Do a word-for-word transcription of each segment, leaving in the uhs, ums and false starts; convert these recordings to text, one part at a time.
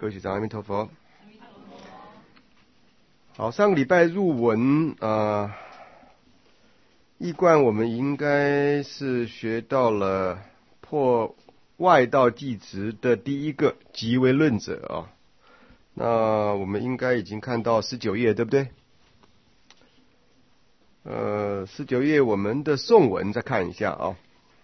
各位学长，阿弥陀佛。好，上个礼拜入文啊，一贯我们应该是学到了破外道寂执的第一个即为论者啊。那我们应该已经看到十九页，对不对？呃，十九页我们的颂文再看一下啊。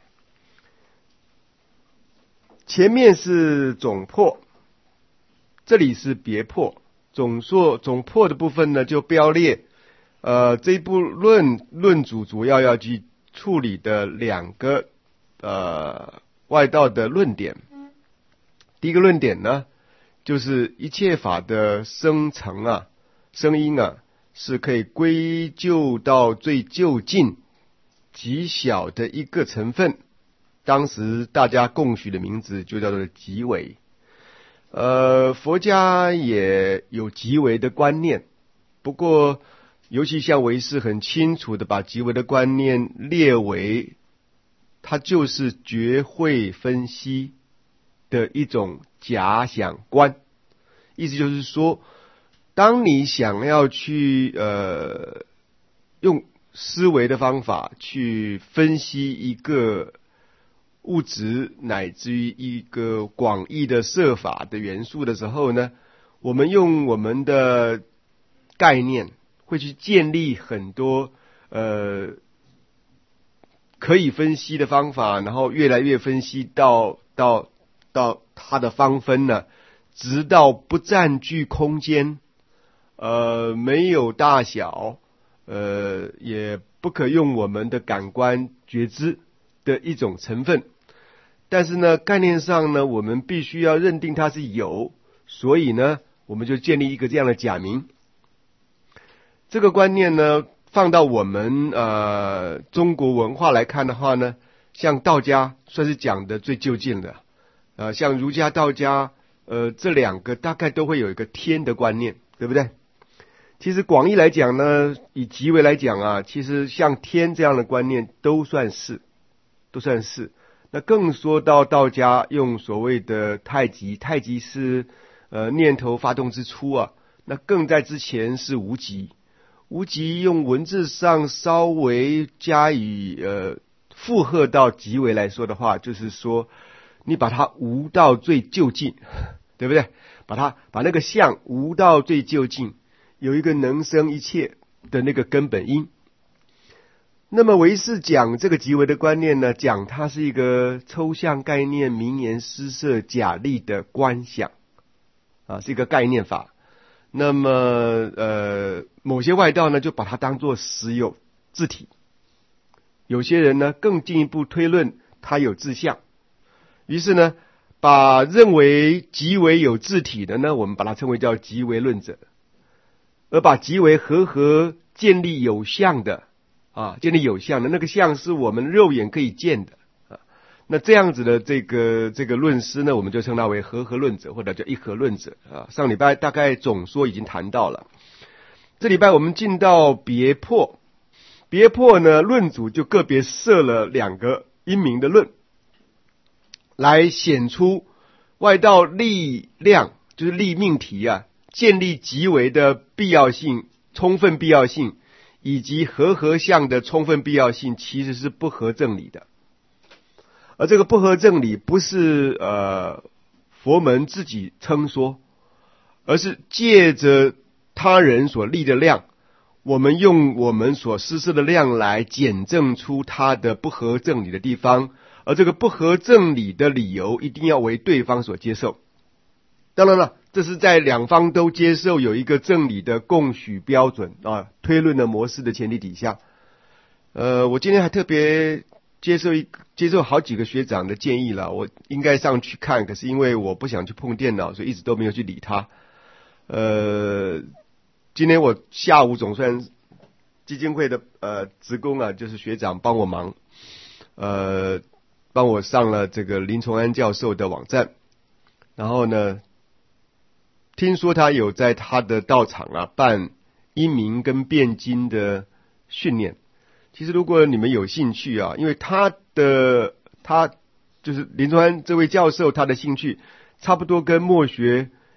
前面是总破，这里是别破。总说总破的部分呢，就标列呃这一部论论主主要要去处理的两个呃外道的论点。第一个论点呢，就是一切法的生成啊、声音啊，是可以归咎到最就近极小的一个成分。当时大家共许的名字就叫做即为。呃，佛家也有即为的观念，不过尤其像唯识很清楚的把即为的观念列为，它就是觉会分析的一种假想观。意思就是说，当你想要去呃用思维的方法去分析一个物质乃至于一个广义的设法的元素的时候呢，我们用我们的概念会去建立很多呃可以分析的方法，然后越来越分析到到到它的方分呢，直到不占据空间，呃没有大小，呃也不可用我们的感官觉知的一种成分。但是呢，概念上呢，我们必须要认定它是有，所以呢，我们就建立一个这样的假名。这个观念呢，放到我们呃中国文化来看的话呢，像道家算是讲的最就近的，呃，像儒家、道家，呃，这两个大概都会有一个天的观念，对不对？其实广义来讲呢，以即为来讲啊，其实像天这样的观念都算是，都算是。那更说到道家用所谓的太极，太极是呃念头发动之初啊，那更在之前是无极。无极用文字上稍微加以呃附和到即为来说的话，就是说你把它无到最就近，对不对？把它把那个相无到最就近，有一个能生一切的那个根本因。那么唯识讲这个即为的观念呢，讲它是一个抽象概念、名言施设假立的观想啊，是一个概念法。那么呃，某些外道呢，就把它当作实有自体；有些人呢，更进一步推论它有自相。于是呢，把认为即为有自体的呢，我们把它称为叫即为论者；而把即为和合建立有相的。啊，建立有相的那个相是我们肉眼可以见的啊。那这样子的这个这个论师呢，我们就称他为和合论者，或者叫一合论者啊。上礼拜大概总说已经谈到了，这礼拜我们进到别破。别破呢，论主就个别设了两个因明的论，来显出外道立量，就是立命题啊，建立即为的必要性、充分必要性。以及和合相的充分必要性其实是不合正理的，而这个不合正理不是呃佛门自己称说，而是借着他人所立的量，我们用我们所施设的量来检证出它的不合正理的地方，而这个不合正理的理由一定要为对方所接受。当然了，这是在两方都接受有一个正理的共许标准啊，推论的模式的前提底下。呃，我今天还特别接受一接受好几个学长的建议了，我应该上去看，可是因为我不想去碰电脑，所以一直都没有去理他。呃，今天我下午总算基金会的呃职工啊，就是学长帮我忙，呃，帮我上了这个林崇安教授的网站，然后呢。听说他有在他的道场啊办因明跟辩经的训练。其实如果你们有兴趣啊，因为他的他就是林崇安这位教授，他的兴趣差不多跟墨学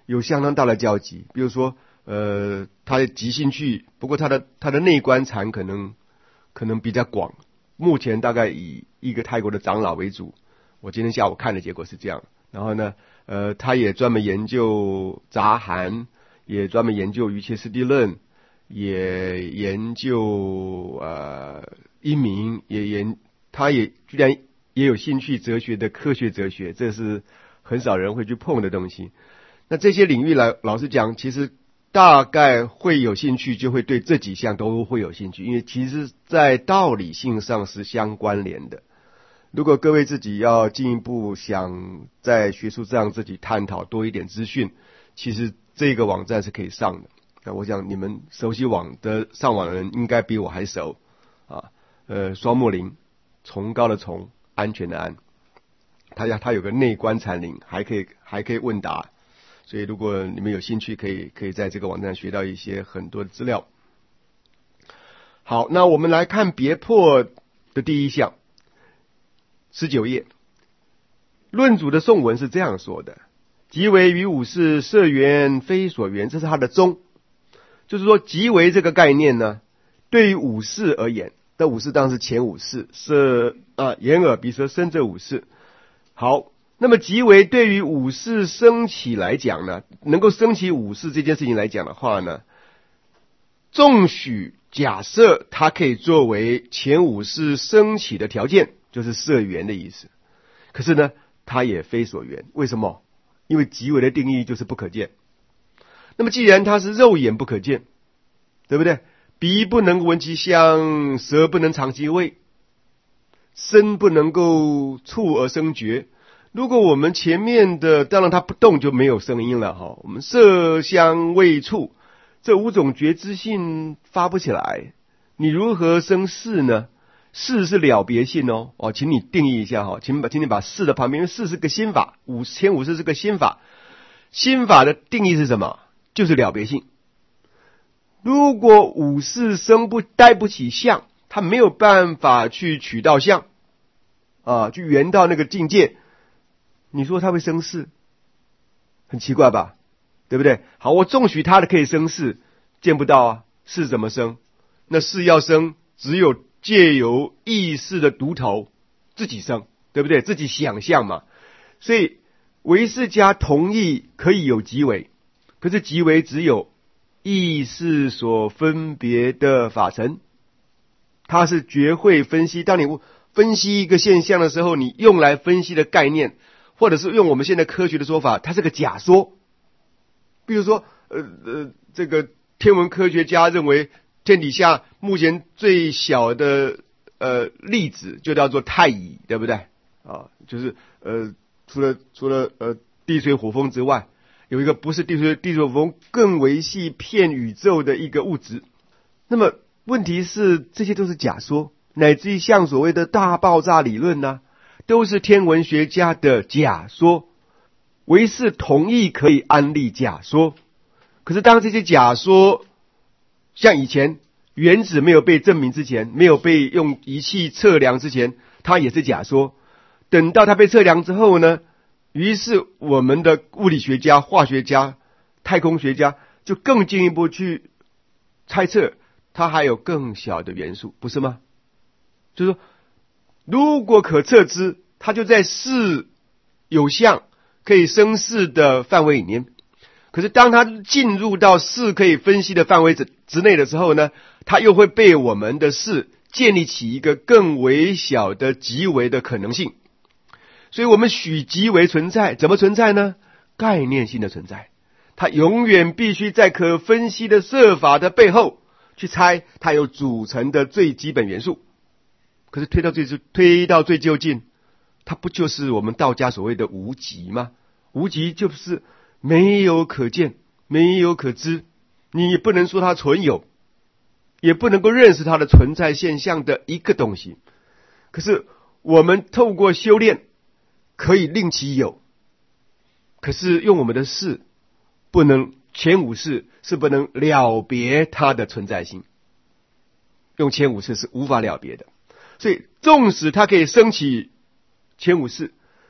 有相当大的交集。比如说，呃，他的急性去，不过他的他的内观禅可能可能比较广。目前大概以一个泰国的长老为主，我今天下午看的结果是这样。然后呢，呃，他也专门研究杂含，也专门研究瑜伽师地论，也研究呃英明，也研，他也居然也有兴趣哲学的科学哲学，这是很少人会去碰的东西。那这些领域来，老实讲，其实大概会有兴趣，就会对这几项都会有兴趣，因为其实在道理性上是相关联的。如果各位自己要进一步想在学术上自己探讨多一点资讯，其实这个网站是可以上的。那我想你们熟悉网的上网的人应该比我还熟啊。呃，双木林，崇高的崇，安全的安，他他有个内观禅林，还可以还可以问答。所以如果你们有兴趣，可以可以在这个网站学到一些很多的资料。好，那我们来看别破的第一项，十九页，论主的颂文是这样说的：即为于五事摄缘非所缘，这是他的宗。就是说，即为这个概念呢，对于五事而言，这五事当然是前五事，是啊，眼耳鼻舌身这五事。好，那么即为对于五事升起来讲呢，能够升起五事这件事情来讲的话呢，纵许假设它可以作为前五事升起的条件，就是摄缘的意思。可是呢，它也非所缘。为什么？因为即为的定义就是不可见。那么既然它是肉眼不可见，对不对？鼻不能闻其香，舌不能尝其味，身不能够触而生觉。如果我们前面的当然它不动就没有声音了哈，我们色香味触这五种觉知性发不起来，你如何生识呢？识是了别性哦，哦，请你定义一下哈，请把请你把识的旁边，因为识是个心法，五前五识是个心法，心法的定义是什么？就是了别性。如果五识生不待不起相，它没有办法去取到相啊，去圆到那个境界，你说它会生识，很奇怪吧？对不对？好，我纵许它的可以生识，见不到啊，识怎么生？那识要生，只有借由意识的独头自己生，对不对？自己想象嘛。所以唯识家同意可以有即为，可是即为只有意识所分别的法尘，它是绝会分析。当你分析一个现象的时候，你用来分析的概念，或者是用我们现在科学的说法，它是个假说。比如说，呃呃，这个天文科学家认为天底下目前最小的呃粒子就叫做太乙，对不对？啊，就是呃，除了除了呃地水火风之外，有一个不是地水地水火风更维系片宇宙的一个物质。那么问题是，这些都是假说，乃至于像所谓的大爆炸理论呢、啊，都是天文学家的假说。唯识同意可以安立假说，可是当这些假说像以前原子没有被证明之前，没有被用仪器测量之前，它也是假说。等到它被测量之后呢，于是我们的物理学家、化学家、太空学家就更进一步去猜测它还有更小的元素，不是吗？就是说，如果可测知，它就在识有相可以生识的范围里面。可是当它进入到识可以分析的范围之之内的时候呢，它又会被我们的识建立起一个更微小的即为的可能性。所以我们许即为存在，怎么存在呢？概念性的存在，它永远必须在可分析的色法的背后去猜它有组成的最基本元素。可是推到最推到最究竟，它不就是我们道家所谓的无极吗？无极就是没有可见，没有可知，你也不能说它存有，也不能够认识它的存在现象的一个东西。可是我们透过修炼可以令其有，可是用我们的识不能，前五识是不能了别它的存在性，用前五识是无法了别的。所以纵使它可以升起前五识，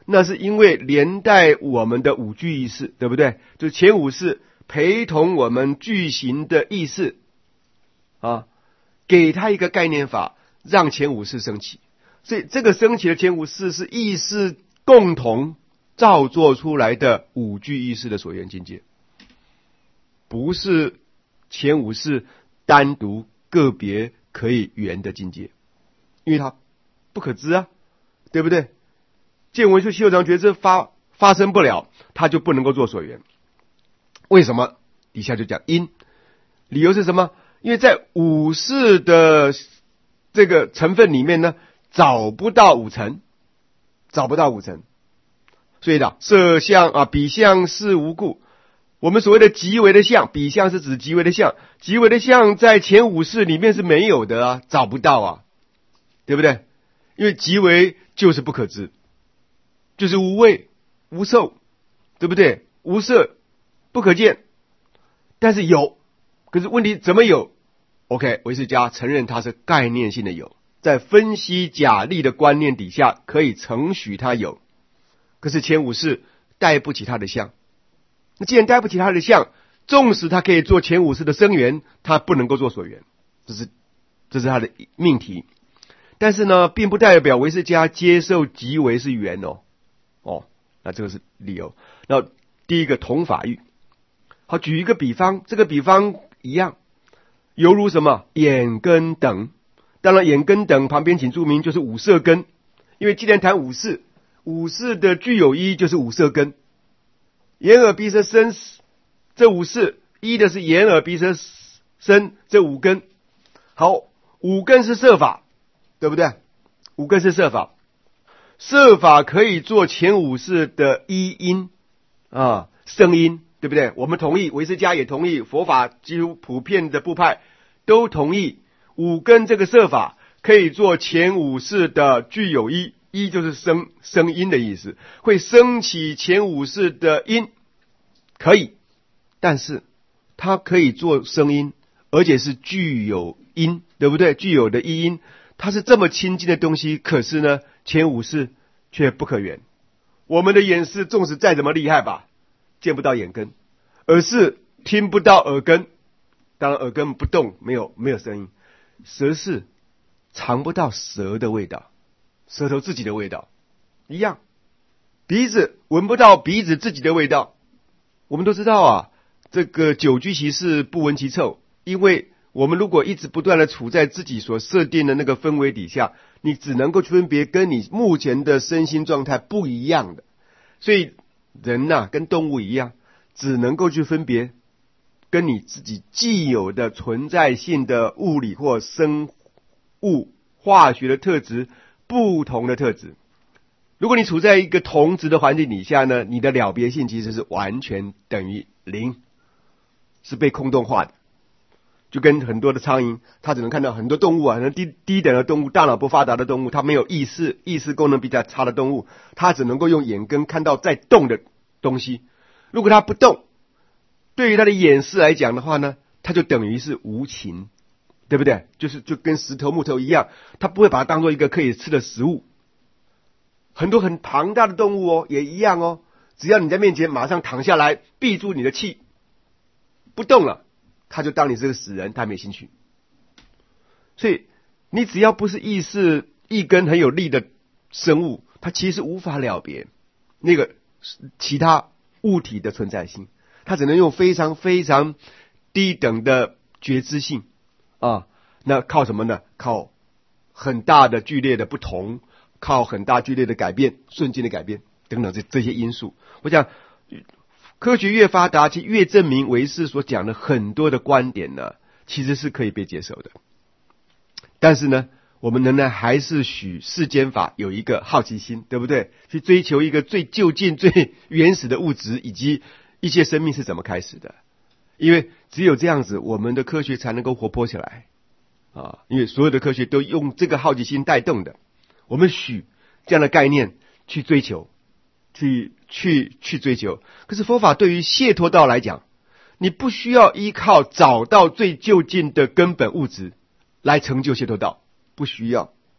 那是因为连带我们的五具意识，对不对？就是前五识陪同我们具行的意识啊，给他一个概念法，让前五识升起。所以这个升起的前五识是意识共同造作出来的五具意识的所缘境界，不是前五识单独个别可以缘的境界，因为它不可知啊，对不对？见闻修习有常觉知发发生不了，它就不能够做所缘。为什么？底下就讲因，理由是什么？因为在五识的这个成分里面呢，找不到五层，找不到五层，所以呢，色相啊，比相是无故。我们所谓的极微的相，比相是指极微的相，极微的相在前五识里面是没有的啊，找不到啊，对不对？因为极微就是不可知，就是无味无受，对不对？无色不可见，但是有，可是问题怎么有 ？OK， 唯识家承认它是概念性的有，在分析假立的观念底下，可以承许它有，可是前五识带不起它的相。那既然带不起它的相，纵使它可以做前五识的生缘，它不能够做所缘，这是这是它的命题。但是呢，并不代表唯识家接受即为是缘哦，哦，那这个是理由。那第一个同法欲，好，举一个比方，这个比方一样，犹如什么眼根等。当然，眼根等旁边请注明就是五色根，因为既然谈五识，五识的具有一就是五色根。眼耳鼻舌身这五识，一的是眼耳鼻舌身这五根。好，五根是色法，对不对？五根是色法，色法可以做前五识的一因啊，声音，对不对？我们同意，唯识家也同意，佛法几乎普遍的部派都同意，五根这个色法可以做前五识的具有一。一就是声声音的意思，会升起前五识的音，可以，但是它可以做声音，而且是具有音，对不对？具有的一音，它是这么亲近的东西，可是呢，前五识却不可缘。我们的眼识纵使再怎么厉害吧，见不到眼根，耳识听不到耳根，当然耳根不动，没有没有声音。舌识尝不到舌的味道。舌头自己的味道一样，鼻子闻不到鼻子自己的味道。我们都知道啊，这个久居其事不闻其臭，因为我们如果一直不断的处在自己所设定的那个氛围底下，你只能够去分别跟你目前的身心状态不一样的，所以人呐、啊、跟动物一样，只能够去分别跟你自己既有的存在性的物理或生物化学的特质不同的特质。如果你处在一个同质的环境底下呢，你的了别性其实是完全等于零，是被空洞化的。就跟很多的苍蝇，它只能看到很多动物啊，很多低低等的动物，大脑不发达的动物，它没有意识，意识功能比较差的动物，它只能够用眼根看到在动的东西。如果它不动，对于它的眼识来讲的话呢，它就等于是无情。对不对？就是就跟石头木头一样，它不会把它当做一个可以吃的食物。很多很庞大的动物哦，也一样哦。只要你在面前马上躺下来，闭住你的气，不动了，它就当你是个死人，它没兴趣。所以你只要不是意识一根很有力的生物，它其实无法了别那个其他物体的存在性，它只能用非常非常低等的觉知性。啊，那靠什么呢？靠很大的剧烈的不同，靠很大剧烈的改变，瞬间的改变等等这这些因素。我想科学越发达，其实越证明唯识所讲的很多的观点呢，其实是可以被接受的。但是呢，我们仍然还是许世间法有一个好奇心，对不对？去追求一个最就近、最原始的物质，以及一些生命是怎么开始的。因为只有这样子，我们的科学才能够活泼起来啊！因为所有的科学都用这个好奇心带动的，我们许这样的概念去追求，去去去追求。可是佛法对于解脱道来讲，你不需要依靠找到最就近的根本物质来成就解脱道，不需要。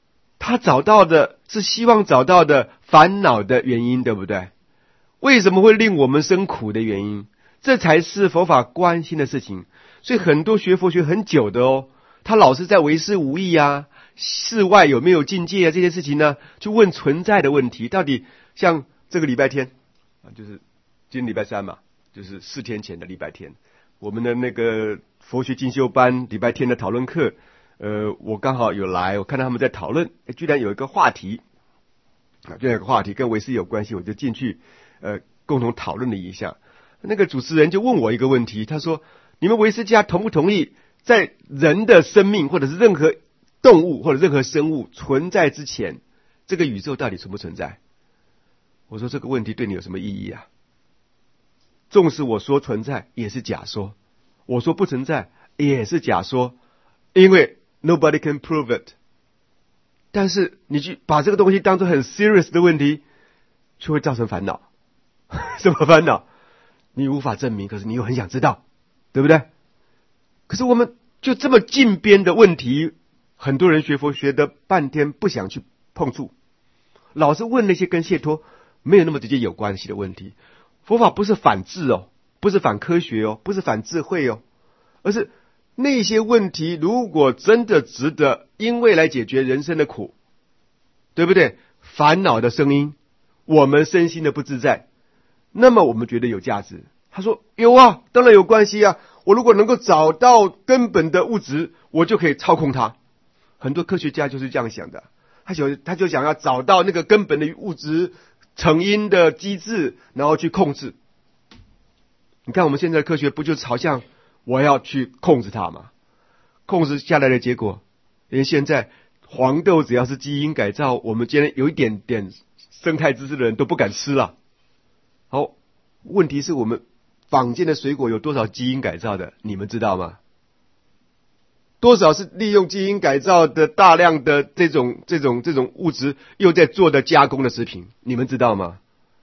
他找到的是希望找到的烦恼的原因，对不对？为什么会令我们生苦的原因？这才是佛法关心的事情。所以很多学佛学很久的哦，他老是在为师无益啊，世外有没有境界啊，这些事情呢，去问存在的问题。到底像这个礼拜天啊，就是今天礼拜三嘛，就是四天前的礼拜天，我们的那个佛学进修班礼拜天的讨论课，呃，我刚好有来，我看到他们在讨论，居然有一个话题啊，居然有个话题跟为师有关系，我就进去呃共同讨论了一下。那个主持人就问我一个问题，他说：你们为师家同不同意在人的生命或者是任何动物或者任何生物存在之前，这个宇宙到底存不存在？我说这个问题对你有什么意义啊？纵使我说存在也是假说，我说不存在也是假说，因为 nobody can prove it。 但是你去把这个东西当作很 serious 的问题，却会造成烦恼。什么烦恼？你无法证明，可是你又很想知道，对不对？可是我们就这么近边的问题，很多人学佛学的半天不想去碰触，老是问那些跟解脱没有那么直接有关系的问题。佛法不是反智哦，不是反科学哦，不是反智慧哦，而是那些问题如果真的值得因为来解决人生的苦，对不对？烦恼的声音，我们身心的不自在，那么我们觉得有价值。他说有啊，当然有关系啊，我如果能够找到根本的物质，我就可以操控它。很多科学家就是这样想的，他想他就想要找到那个根本的物质成因的机制，然后去控制。你看我们现在的科学不就是好像我要去控制它吗？控制下来的结果，因为现在黄豆只要是基因改造，我们今天有一点点生态知识的人都不敢吃了。好，问题是我们坊间的水果有多少基因改造的，你们知道吗？多少是利用基因改造的大量的这种这种这种物质又在做的加工的食品，你们知道吗？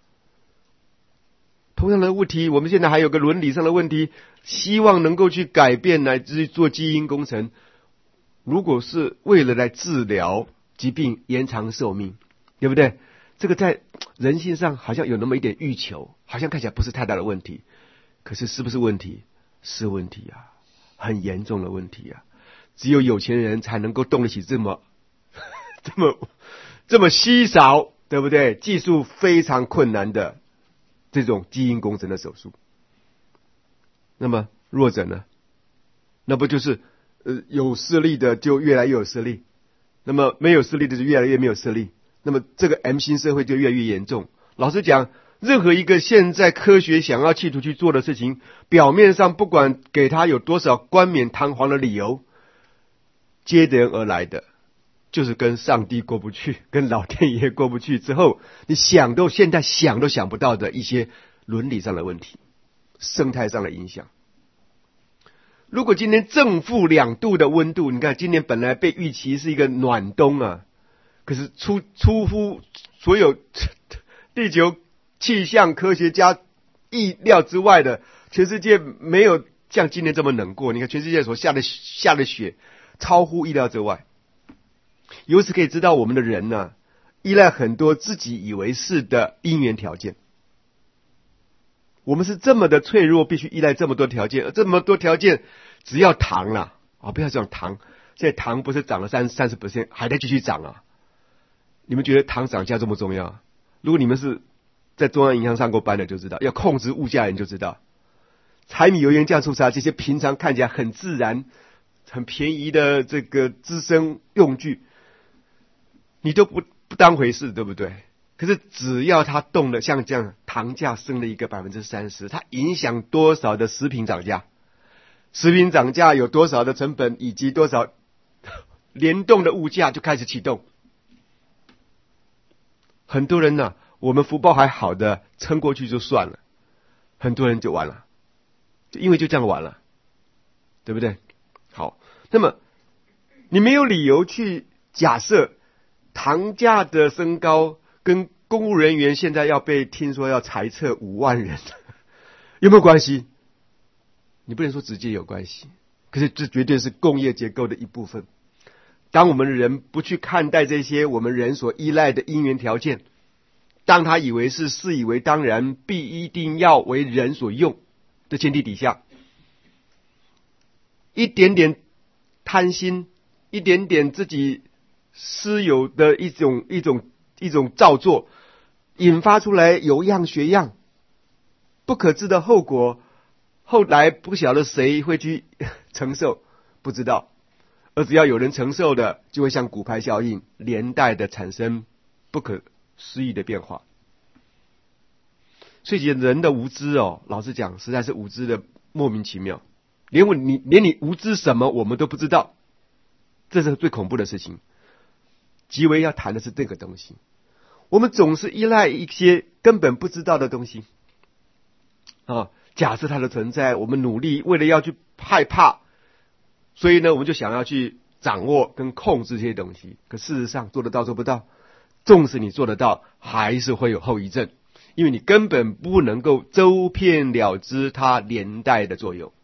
同样的问题，我们现在还有个伦理上的问题，希望能够去改变乃至于做基因工程，如果是为了来治疗疾病延长寿命，对不对？这个在人性上好像有那么一点欲求，好像看起来不是太大的问题，可是是不是问题？是问题啊，很严重的问题啊！只有有钱人才能够动得起这么这么这么稀少，对不对？技术非常困难的这种基因工程的手术。那么弱者呢？那不就是呃有势力的就越来越有势力，那么没有势力的就越来越没有势力。那么这个 M 型社会就越来越严重。老实讲，任何一个现在科学想要企图去做的事情，表面上不管给他有多少冠冕堂皇的理由，接踵而来的就是跟上帝过不去，跟老天爷过不去之后，你想都现在想都想不到的一些伦理上的问题，生态上的影响。如果今天正负两度的温度，你看今年本来被预期是一个暖冬啊，可是出出乎所有地球气象科学家意料之外的，全世界没有像今年这么冷过。你看全世界所下的下的雪超乎意料之外。由此可以知道，我们的人呢、啊，依赖很多自己以为是的因缘条件。我们是这么的脆弱，必须依赖这么多条件，而这么多条件只要糖啦啊，不要讲糖，现在糖不是涨了三三十 percent， 还在继续涨啊。你们觉得糖涨价这么重要？如果你们是在中央银行上过班的就知道，要控制物价的人就知道，柴米油盐酱醋茶这些平常看起来很自然、很便宜的这个滋生用具，你都不不当回事，对不对？可是只要它动了，像这样糖价升了一个百分之三十，它影响多少的食品涨价？食品涨价有多少的成本，以及多少联动的物价就开始启动。很多人呢、啊，我们福报还好的撑过去就算了，很多人就完了，就因为就这样完了，对不对？好，那么你没有理由去假设糖价的升高跟公务人员现在要被听说要裁撤五万人有没有关系？你不能说直接有关系，可是这绝对是工业结构的一部分。 当我们人不去看待这些我们人所依赖的因缘条件，当他以为是视以为当然，必一定要为人所用的前提底下，一点点贪心，一点点自己私有的一种一种一种造作，引发出来有样学样，不可知的后果，后来不晓得谁会去承受，不知道。而只要有人承受的，就会像骨牌效应，连带的产生不可思议的变化。所以人的无知哦，老实讲，实在是无知的莫名其妙，连我你连你无知什么我们都不知道，这是最恐怖的事情。极为要谈的是这个东西，我们总是依赖一些根本不知道的东西啊，假设它的存在，我们努力为了要去害怕，所以呢，我们就想要去掌握跟控制这些东西。可事实上做得到做不到，纵使你做得到，还是会有后遗症，因为你根本不能够周遍了知它连带的作用。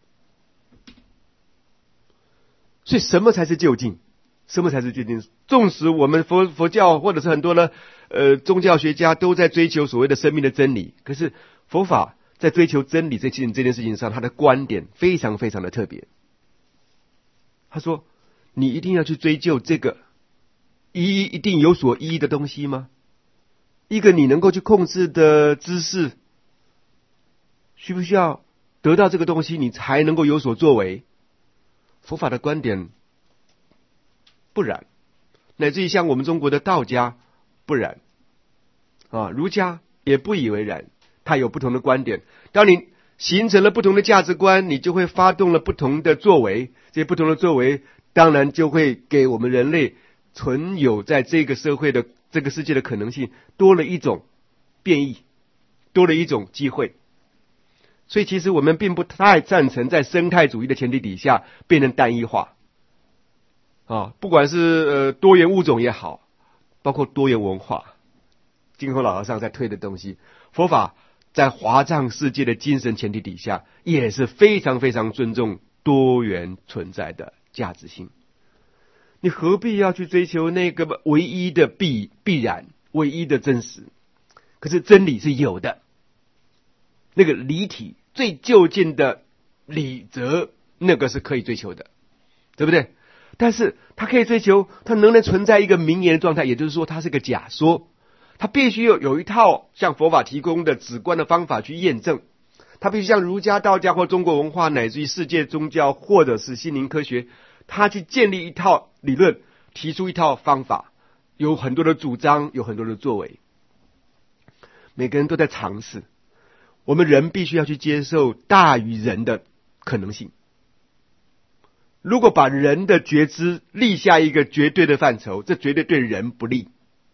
所以什么才是究竟？什么才是究竟？纵使我们佛佛教或者是很多的呃宗教学家都在追求所谓的生命的真理，可是佛法在追求真理这件这件事情上，他的观点非常非常的特别。他说：“你一定要去追究这个一一定有所依的东西吗？一个你能够去控制的知识，需不需要得到这个东西，你才能够有所作为？”佛法的观点不然，乃至于像我们中国的道家不然啊，儒家也不以为然，他有不同的观点。当你形成了不同的价值观，你就会发动了不同的作为，这些不同的作为当然就会给我们人类存有在这个社会的这个世界的可能性多了一种变异，多了一种机会。所以其实我们并不太赞成在生态主义的前提底下变成单一化啊，不管是呃多元物种也好，包括多元文化，净空老和尚在推的东西，佛法在华藏世界的精神前提底下，也是非常非常尊重多元存在的价值性。你何必要去追求那个唯一的必必然、唯一的真实？可是真理是有的，那个理体最究竟的理则，那个是可以追求的，对不对？但是它可以追求，它能不能存在一个名言的状态，也就是说，它是个假说。它必须有有一套像佛法提供的直观的方法去验证，它必须像儒家、道家或中国文化乃至于世界宗教或者是心灵科学，它去建立一套理论，提出一套方法，有很多的主张，有很多的作为，每个人都在尝试。我们人必须要去接受大于人的可能性。如果把人的觉知立下一个绝对的范畴，这绝对对人不利。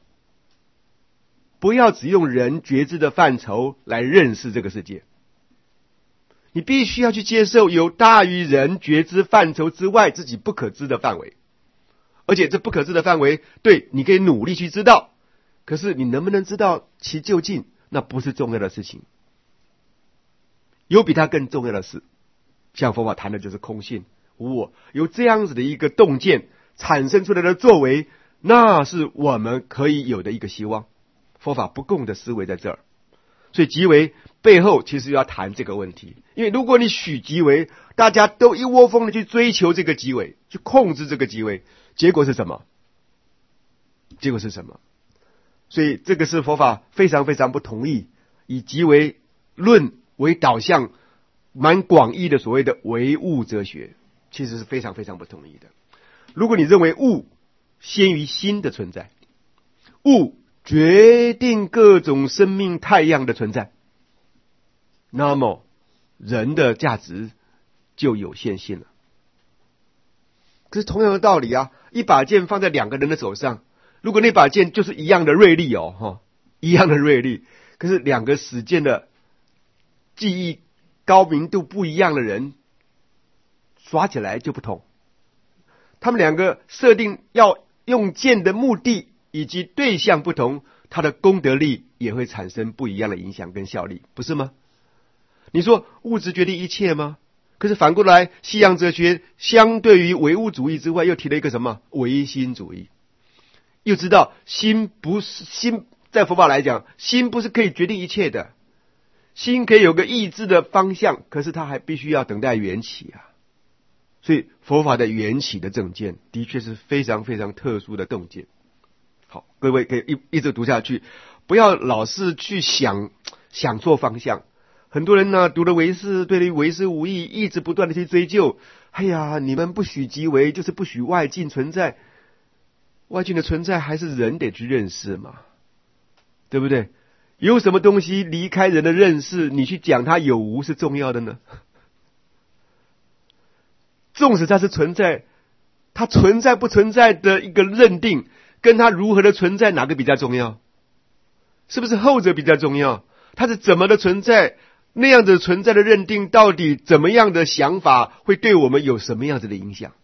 不要只用人觉知的范畴来认识这个世界，你必须要去接受有大于人觉知范畴之外自己不可知的范围，而且这不可知的范围，对，你可以努力去知道，可是你能不能知道其究竟，那不是重要的事情。有比它更重要的事，像佛法谈的就是空性无我，有这样子的一个洞见产生出来的作为，那是我们可以有的一个希望。佛法不共的思维在这儿，所以即为背后其实要谈这个问题。因为如果你许即为，大家都一窝蜂的去追求这个即为，去控制这个即为，结果是什么？结果是什么？所以这个是佛法非常非常不同意以即为论为导向蛮广义的所谓的唯物哲学，其实是非常非常不同意的。如果你认为物先于心的存在，物决定各种生命态样的存在，那么人的价值就有限性了。可是同样的道理啊，一把剑放在两个人的手上，如果那把剑就是一样的锐利哦，哈，一样的锐利，可是两个使剑的技艺高明度不一样的人，耍起来就不同。他们两个设定要用剑的目的以及对象不同，它的功德力也会产生不一样的影响跟效力，不是吗？你说物质决定一切吗？可可是反过来，西洋哲学相对于唯物主义之外，又提了一个什么唯心主义。又知道心不是心，在佛法来讲，心不是可以决定一切的，心可以有个意志的方向，可是它还必须要等待缘起啊。所以佛法的缘起的正见，的确是非常非常特殊的洞见。好，各位可以一一直读下去，不要老是去想想错方向。很多人呢，读了唯识，对于唯识无益，一直不断的去追究。哎呀，你们不许即唯，就是不许外境存在。外境的存在还是人得去认识嘛，对不对？有什么东西离开人的认识，你去讲它有无是重要的呢？纵使它是存在，它存在不存在的一个认定，跟它如何的存在，哪个比较重要？是不是后者比较重要？它是怎么的存在？那样子存在的认定，到底怎么样的想法会对我们有什么样子的影响？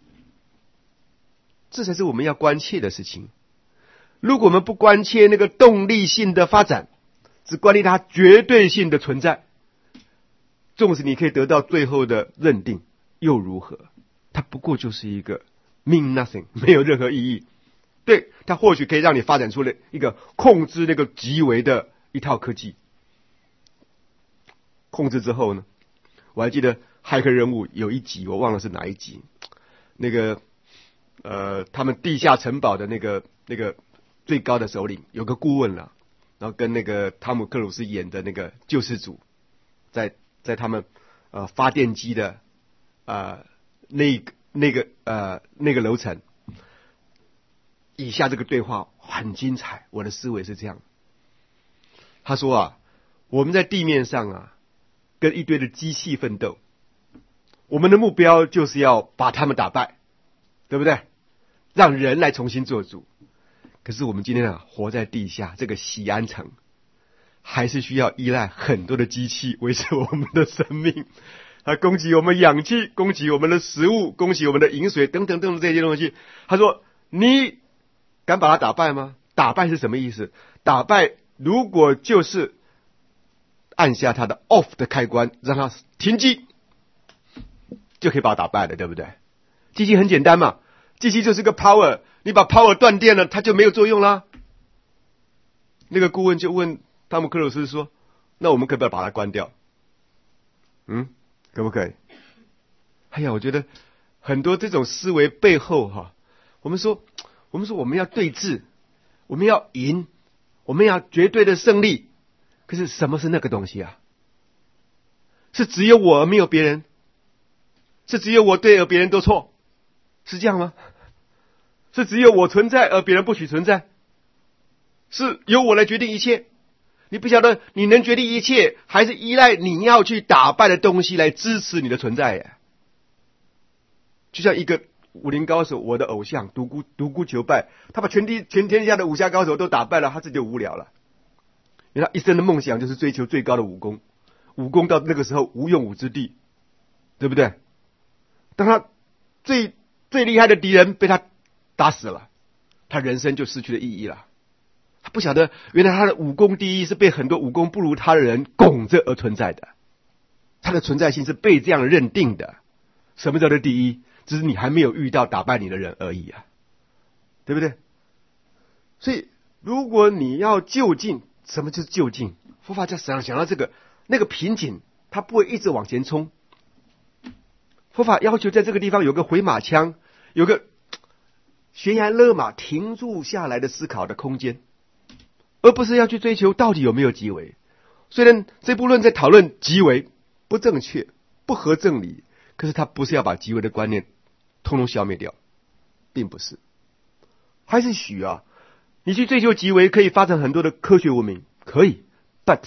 这才是我们要关切的事情。如果我们不关切那个动力性的发展，只关切它绝对性的存在，纵使你可以得到最后的认定，又如何？它不过就是一个 mean nothing， 没有任何意义。对，它或许可以让你发展出了一个控制那个极为的一套科技。控制之后呢，我还记得骇客任务有一集，我忘了是哪一集，那个呃，他们地下城堡的那个那个最高的首领有个顾问了，然后跟那个汤姆克鲁斯演的那个救世主，在在他们呃发电机的呃那个那个呃那个楼层，以下这个对话很精彩，我的思维是这样，他说啊，我们在地面上啊跟一堆的机器奋斗，我们的目标就是要把他们打败，对不对？让人来重新做主。可是我们今天啊，活在地下这个西安城，还是需要依赖很多的机器维持我们的生命，它供给我们氧气，供给我们的食物，供给我们的饮水等等等等这些东西。他说：“你敢把它打败吗？打败是什么意思？打败如果就是按下它的 off 的开关，让它停机，就可以把它打败了，对不对？机器很简单嘛，机器就是个 power， 你把 power 断电了，它就没有作用啦。”那个顾问就问汤姆克鲁斯说：“那我们可不可以把它关掉？”嗯，可不可以？哎呀，我觉得很多这种思维背后哈，我们说，我们说我们要对峙，我们要赢，我们要绝对的胜利。可是什么是那个东西啊？是只有我而没有别人？是只有我对而别人都错？是这样吗？是只有我存在而别人不许存在？是由我来决定一切？你不晓得你能决定一切，还是依赖你要去打败的东西来支持你的存在呀？就像一个武林高手，我的偶像独孤独孤求败，他把全地全天下的武侠高手都打败了，他自己就无聊了。因为他一生的梦想就是追求最高的武功，武功到那个时候无用武之地，对不对？当他最最厉害的敌人被他打死了，他人生就失去了意义了。他不晓得原来他的武功第一是被很多武功不如他的人拱着而存在的，他的存在性是被这样认定的。什么叫做第一？只是你还没有遇到打败你的人而已啊，对不对？所以如果你要就近，什么就是就近？佛法家想想到这个那个瓶颈，他不会一直往前冲。佛法要求在这个地方有个回马枪，有个悬崖勒马停住下来的思考的空间，而不是要去追求到底有没有即为。虽然这部论在讨论即为不正确、不合正理，可是他不是要把即为的观念通通消灭掉，并不是，还是许啊。你去追求即为，可以发展很多的科学文明，可以 ，but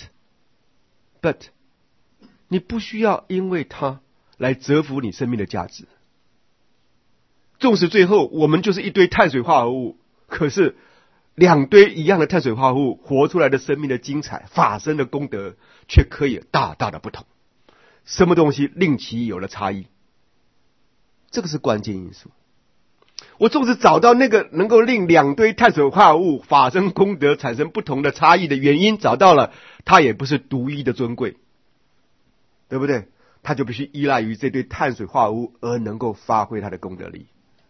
but 你不需要因为它来折服你生命的价值。纵使最后我们就是一堆碳水化合物，可是两堆一样的碳水化合物活出来的生命的精彩、法身的功德，却可以大大的不同。什么东西令其有了差异？这个是关键因素。我纵使找到那个能够令两堆碳水化合物法身功德产生不同的差异的原因，找到了，它也不是独一的尊贵，对不对？ 它就必须依赖于这对碳水化合物而能够发挥它的功德力。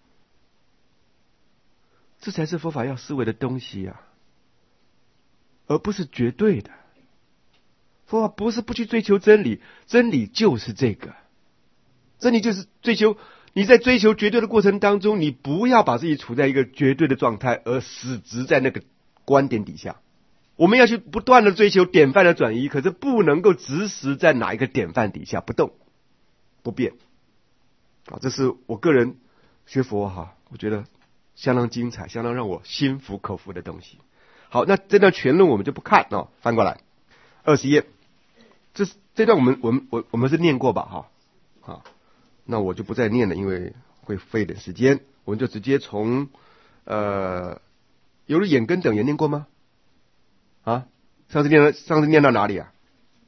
这才是佛法要思维的东西啊，而不是绝对的。佛法不是不去追求真理，真理就是这个，真理就是追求。你在追求绝对的过程当中，你不要把自己处在一个绝对的状态，而死执在那个观点底下。我们要去不断的追求典范的转移，可是不能够执实在哪一个典范底下不动不变。啊，这是我个人学佛哈，我觉得相当精彩，相当让我心服口服的东西。好，那这段全论我们就不看哦，翻过来二十页。这这段我们我们我我们是念过吧哈？好，那我就不再念了，因为会费点时间，我们就直接从呃，有了眼根等也念过吗？啊，上次念了，上次念到哪里啊？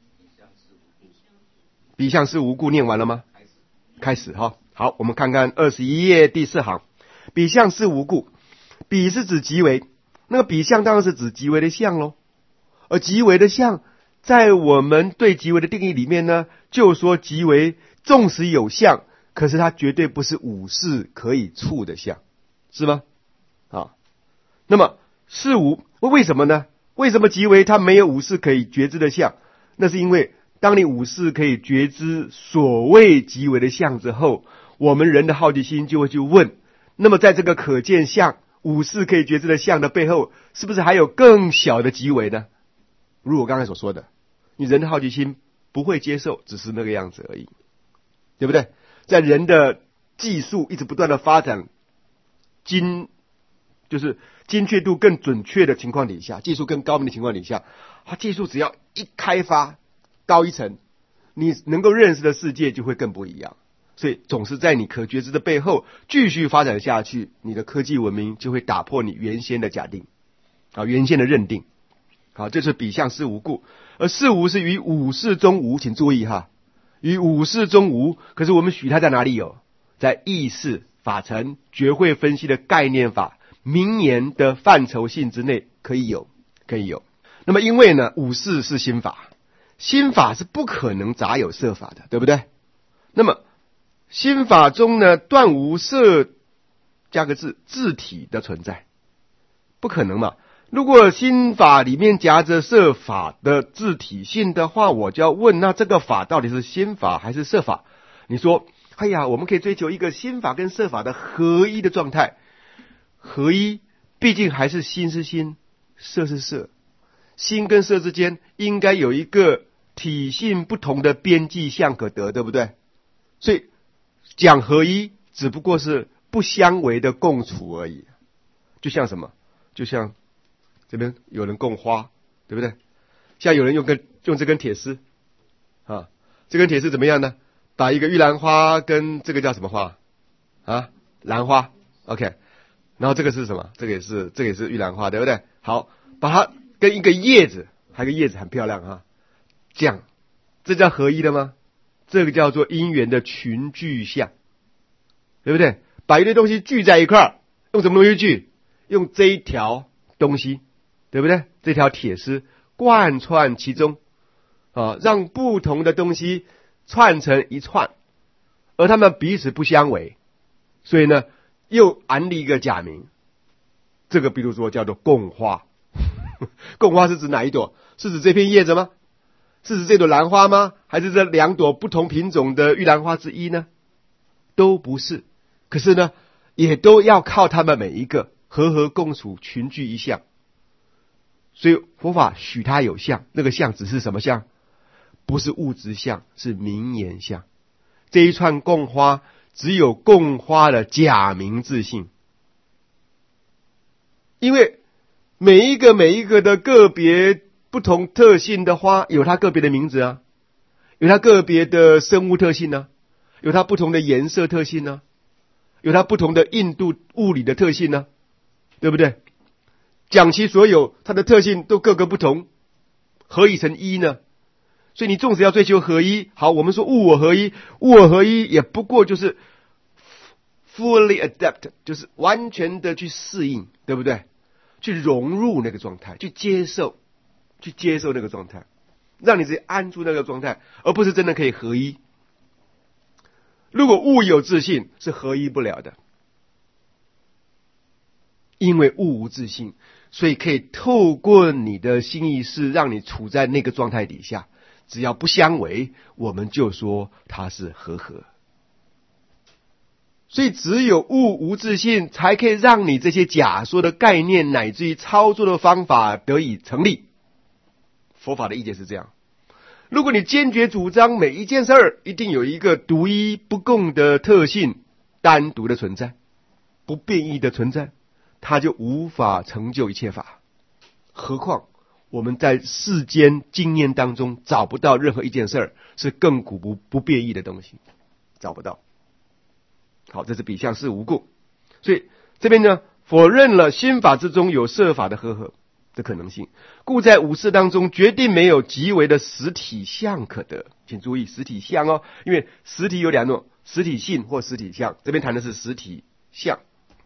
彼相是无故，念完了吗？开始哈。好，我们看看二十一页第四行，彼相是无故，彼是指即为，那个彼相当然是指即为的相咯，而即为的相，在我们对即为的定义里面呢，就说即为纵使有相，可是它绝对不是五事可以触的相，是吗？啊，那么是无，为什么呢？为什么即为它没有五事可以觉知的相？那是因为当你五事可以觉知所谓即为的相之后，我们人的好奇心就会去问，那么在这个可见相五事可以觉知的相的背后，是不是还有更小的即为呢？如我刚才所说的，你人的好奇心不会接受只是那个样子而已，对不对？在人的技术一直不断的发展精就是精确度更准确的情况底下，技术更高明的情况底下，它技术只要一开发高一层，你能够认识的世界就会更不一样。所以总是在你可觉知的背后继续发展下去，你的科技文明就会打破你原先的假定啊，原先的认定。好，这是彼相是无故，而是无是于五事中无，请注意哈，于五事中无，可是我们许它在哪里有？在意识、法尘、觉会分析的概念法、名言的范畴性之内可以有，可以有。那么因为呢，五事是心法，心法是不可能杂有色法的，对不对？那么心法中呢，断无色加个字自体的存在，不可能嘛。如果心法里面夹着色法的自体性的话，我就要问，那这个法到底是心法还是色法？你说，哎呀，我们可以追求一个心法跟色法的合一的状态，合一毕竟还是心是心，色是色，心跟色之间应该有一个体性不同的边际相可得，对不对？所以讲合一只不过是不相违的共处而已，就像什么？就像这边有人供花，对不对？像有人用根用这根铁丝啊，这根铁丝怎么样呢？把一个玉兰花跟这个叫什么花啊？兰花 ，OK， 然后这个是什么？这个也是这个也是玉兰花，对不对？好，把它跟一个叶子，还有一个叶子很漂亮啊，这样，这叫合一的吗？这个叫做因缘的群聚相，对不对？把一堆东西聚在一块儿，用什么东西聚？用这一条东西，对不对？这条铁丝贯穿其中啊，让不同的东西串成一串，而它们彼此不相违，所以呢，又安立一个假名。这个比如说叫做供花，供花是指哪一朵？是指这片叶子吗？是指这朵兰花吗？还是这两朵不同品种的玉兰花之一呢？都不是。可是呢，也都要靠它们每一个和合共处，群聚一相。所以佛法许它有相，那个相只是什么相？不是物质相，是名言相。这一串供花只有供花的假名自性，因为每一个每一个的个别不同特性的花有它个别的名字啊，有它个别的生物特性呢、啊，有它不同的颜色特性呢、啊，有它不同的硬度物理的特性呢、啊，对不对？讲其所有，它的特性都各个不同，何以成一呢？所以你纵使要追求合一，好，我们说物我合一，物我合一也不过就是 fully adapt， 就是完全的去适应，对不对？去融入那个状态，去接受，去接受那个状态，让你自己安住那个状态，而不是真的可以合一。 如果物有自性，是合一不了的。因为物无自性，所以可以透过你的心意识，让你处在那个状态底下，只要不相违，我们就说它是和合。所以只有物无自性，才可以让你这些假说的概念，乃至于操作的方法得以成立。佛法的意见是这样。如果你坚决主张每一件事儿一定有一个独一不共的特性，单独的存在，不变异的存在，它就无法成就一切法。何况我们在世间经验当中找不到任何一件事儿是亘古不不变异的东西，找不到。好，这是比相是无故。所以这边呢，否认了心法之中有色法的和合的可能性，故在五事当中决定没有极为的实体相可得。请注意实体相哦，因为实体有两种，实体性或实体相，这边谈的是实体相。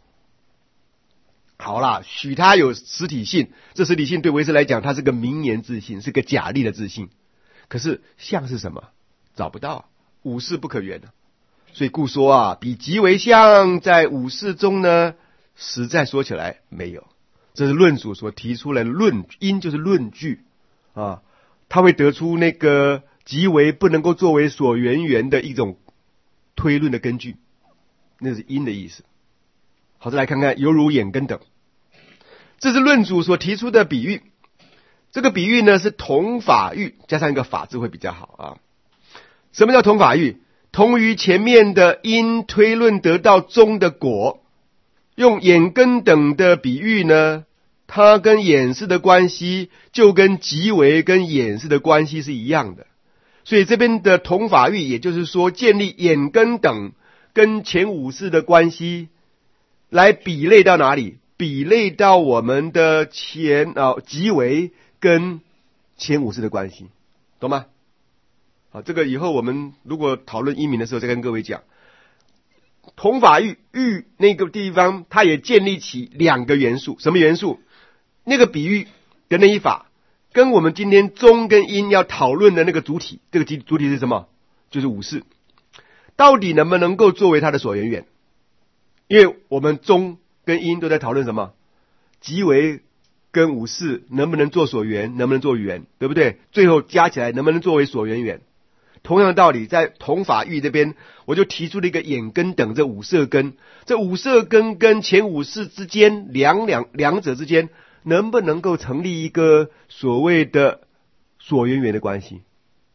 好啦，许它有实体性，这实体性对唯识来讲，它是个名言自信，是个假立的自信。可是相是什么？找不到，五事不可圆的。所以故说啊，比极为相在五事中呢，实在说起来没有。这是论主所提出来的论因，就是论据啊，他会得出那个极为不能够作为所缘缘的一种推论的根据，那是因的意思。好，再来看看犹如眼根等，这是论主所提出的比喻。这个比喻呢是同法喻，加上一个法字会比较好啊。什么叫同法喻？同于前面的因推论得到中的果，用眼根等的比喻呢，它跟眼识的关系就跟极为跟眼识的关系是一样的。所以这边的同法喻，也就是说建立眼根等跟前五识的关系，来比类到哪里？比类到我们的前啊极为跟前五识的关系，懂吗？好，这个以后我们如果讨论因明的时候再跟各位讲。同法喻喻那个地方，它也建立起两个元素，什么元素？那个比喻的那一法，跟我们今天中跟因要讨论的那个主体，这个主体是什么？就是五事，到底能不能够作为它的所缘缘？因为我们中跟因都在讨论什么？极为跟五事能不能做所缘，能不能做缘，对不对？最后加起来能不能作为所缘缘？同样的道理，在同法喻这边，我就提出了一个眼根等这五色根，这五色根跟前五识之间，两两两者之间，能不能够成立一个所谓的所缘缘的关系？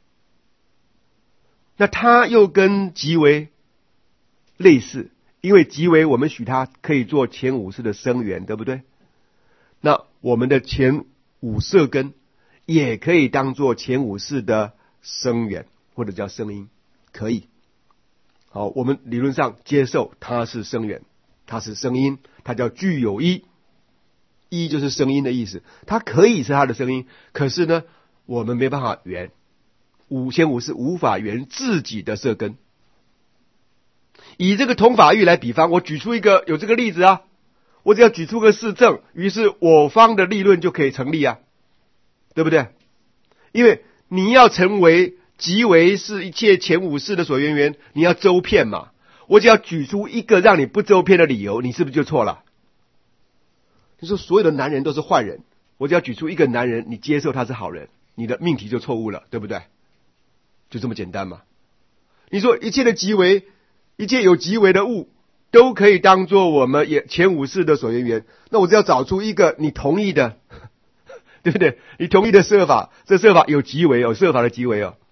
那它又跟极为类似，因为极为我们许它可以做前五识的生缘，对不对？那我们的前五色根也可以当做前五识的生缘。或者叫声音，可以。好，我们理论上接受它是声源，它是声音，它叫具有一，一就是声音的意思，它可以是它的声音，可是呢，我们没办法圆，五千五是无法圆自己的色根。以这个同法喻来比方，我举出一个有这个例子啊，我只要举出个事证，于是我方的立论就可以成立啊，对不对？因为你要成为极为是一切前五识的所缘缘，你要周遍嘛。我只要举出一个让你不周遍的理由，你是不是就错了？你说所有的男人都是坏人，我只要举出一个男人，你接受他是好人，你的命题就错误了，对不对？就这么简单嘛。你说一切的极为，一切有极为的物，都可以当做我们也前五识的所缘缘，那我只要找出一个你同意的，对不对？你同意的设法，这设法有极为，有设法的极为哦。